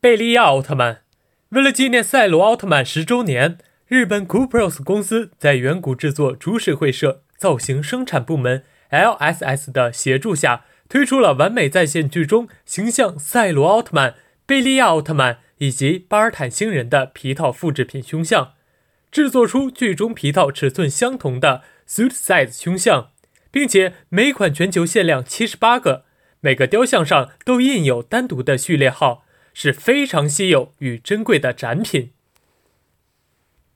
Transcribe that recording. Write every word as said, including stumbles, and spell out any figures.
贝利亚奥特曼。为了纪念赛罗奥特曼十周年，日本 Cupros 公司在远古制作株式会社造型生产部门 L S S 的协助下，推出了完美再现剧中形象赛罗奥特曼、贝利亚奥特曼以及巴尔坦星人的皮套复制品胸像，制作出剧中皮套尺寸相同的 suit size 胸像，并且每款全球限量七十八个，每个雕像上都印有单独的序列号，是非常稀有与珍贵的展品。